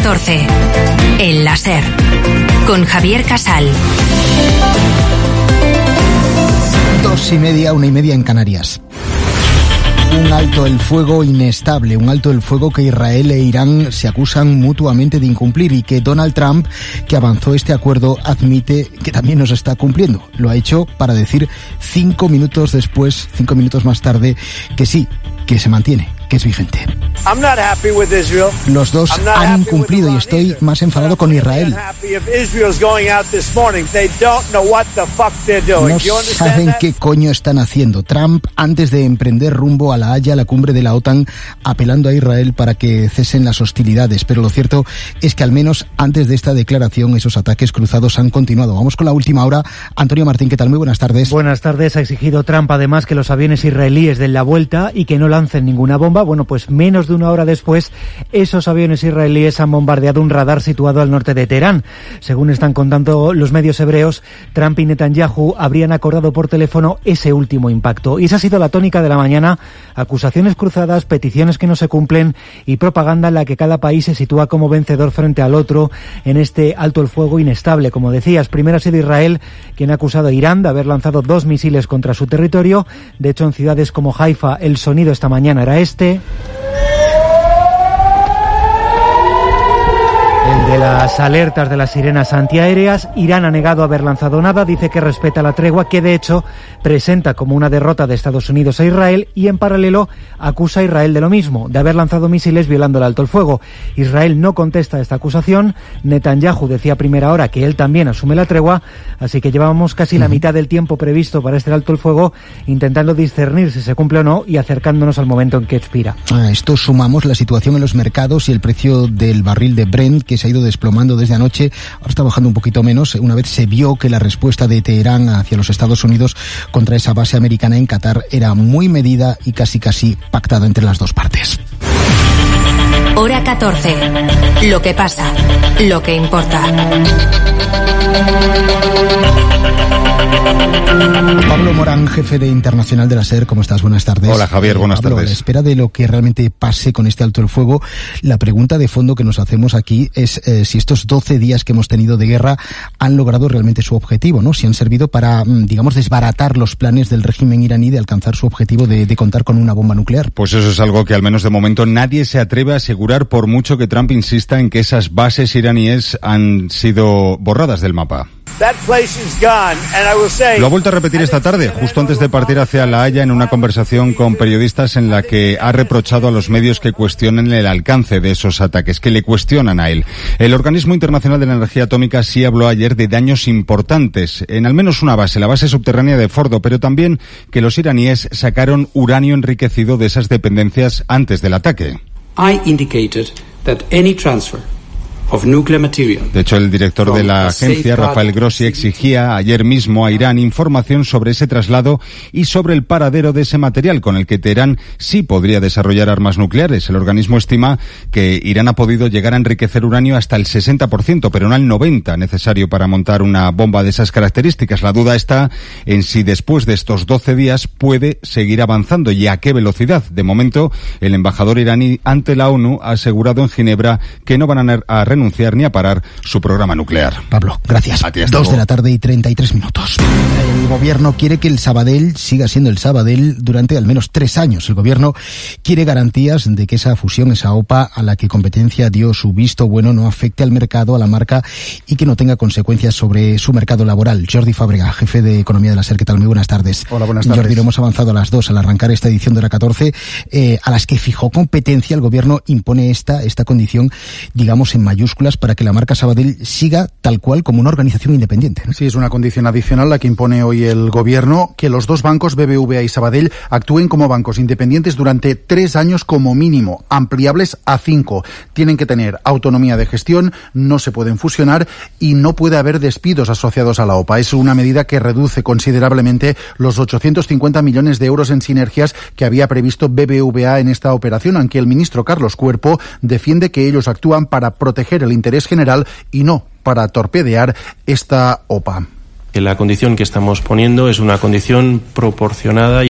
14. El láser. Con Javier Casal. 2:30, 1:30 en Canarias. Un alto el fuego inestable, un alto el fuego que Israel e Irán se acusan mutuamente de incumplir y que Donald Trump, que avanzó este acuerdo, admite que también nos está cumpliendo. Lo ha hecho para decir 5 minutos después, 5 minutos más tarde, que sí, que se mantiene, que es vigente. Los dos han incumplido y estoy más enfadado con Israel. No saben qué coño están haciendo. Trump, antes de emprender rumbo a La Haya, la cumbre de la OTAN, apelando a Israel para que cesen las hostilidades. Pero lo cierto es que al menos antes de esta declaración esos ataques cruzados han continuado. Vamos con la última hora. Antonio Martín, ¿qué tal? Muy buenas tardes. Buenas tardes. Ha exigido Trump además que los aviones israelíes den la vuelta y que no lancen ninguna bomba. Bueno, pues menos de una hora después, esos aviones israelíes han bombardeado un radar situado al norte de Teherán. Según están contando los medios hebreos, Trump y Netanyahu habrían acordado por teléfono ese último impacto. Y esa ha sido la tónica de la mañana. Acusaciones cruzadas, peticiones que no se cumplen y propaganda en la que cada país se sitúa como vencedor frente al otro en este alto el fuego inestable. Como decías, primero ha sido Israel quien ha acusado a Irán de haber lanzado 2 misiles contra su territorio. De hecho, en ciudades como Haifa, el sonido esta mañana era este. El de las alertas de las sirenas antiaéreas. Irán ha negado haber lanzado nada, dice que respeta la tregua, que de hecho presenta como una derrota de Estados Unidos a Israel, y en paralelo acusa a Israel de lo mismo, de haber lanzado misiles violando el alto el fuego. Israel no contesta a esta acusación. Netanyahu decía a primera hora que él también asume la tregua, así que llevábamos casi la mitad del tiempo previsto para este alto el fuego intentando discernir si se cumple o no y acercándonos al momento en que expira. A esto sumamos la situación en los mercados y el precio del barril de Brent, que se ha ido desplomando desde anoche. Ahora está bajando un poquito menos, una vez se vio que la respuesta de Teherán hacia los Estados Unidos contra esa base americana en Qatar era muy medida y casi pactada entre las dos partes. Hora 14. Lo que pasa, lo que importa. Pablo Morán, jefe de Internacional de la SER, ¿cómo estás? Buenas tardes. Hola Javier, buenas Pablo, tardes. A la espera de lo que realmente pase con este alto el fuego, la pregunta de fondo que nos hacemos aquí es si estos 12 días que hemos tenido de guerra han logrado realmente su objetivo, ¿no? Si han servido para, digamos, desbaratar los planes del régimen iraní de alcanzar su objetivo de contar con una bomba nuclear. Pues eso es algo que al menos de momento nadie se atreve a asegurar, por mucho que Trump insista en que esas bases iraníes han sido borradas del mapa. Lo ha vuelto a repetir esta tarde, justo antes de partir hacia La Haya, en una conversación con periodistas en la que ha reprochado a los medios que cuestionen el alcance de esos ataques, que le cuestionan a él. El Organismo Internacional de la Energía Atómica sí habló ayer de daños importantes en al menos una base, la base subterránea de Fordo, pero también que los iraníes sacaron uranio enriquecido de esas dependencias antes del ataque. I indicated that any transfer of nuclear material. De hecho, el director de la agencia, Rafael Grossi, exigía ayer mismo a Irán información sobre ese traslado y sobre el paradero de ese material con el que Teherán sí podría desarrollar armas nucleares. El organismo estima que Irán ha podido llegar a enriquecer uranio hasta el 60%, pero no al 90% necesario para montar una bomba de esas características. La duda está en si después de estos 12 días puede seguir avanzando y a qué velocidad. De momento, el embajador iraní ante la ONU ha asegurado en Ginebra que no van a renunciar ni a parar su programa nuclear. Pablo, gracias. 2 de la tarde y 33 minutos. El gobierno quiere que el Sabadell siga siendo el Sabadell durante al menos 3 años. El gobierno quiere garantías de que esa fusión, esa OPA a la que Competencia dio su visto bueno, no afecte al mercado, a la marca y que no tenga consecuencias sobre su mercado laboral. Jordi Fábrega, jefe de Economía de la SER, ¿qué tal? Muy buenas tardes. Hola, buenas tardes. Jordi, lo hemos avanzado a las 2 al arrancar esta edición de Hora 14, a las que fijó Competencia. El gobierno impone esta condición, digamos, en mayúsculas, para que la marca Sabadell siga tal cual como una organización independiente, ¿no? Sí, es una condición adicional la que impone hoy el gobierno, que los dos bancos, BBVA y Sabadell, actúen como bancos independientes durante 3 años como mínimo, ampliables a 5. Tienen que tener autonomía de gestión, no se pueden fusionar y no puede haber despidos asociados a la OPA. Es una medida que reduce considerablemente los 850 millones de euros en sinergias que había previsto BBVA en esta operación, aunque el ministro Carlos Cuerpo defiende que ellos actúan para proteger el interés general y no para torpedear esta OPA. La condición que estamos poniendo es una condición proporcionada